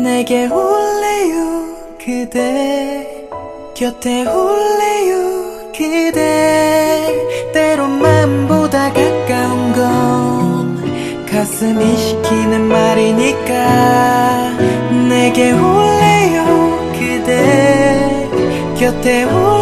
내게 올래요 그대 곁에 올래요 그대 때론 마음보다 가까운 건 가슴이 시키는 말이니까 내게 올래요 그대 곁에 올래요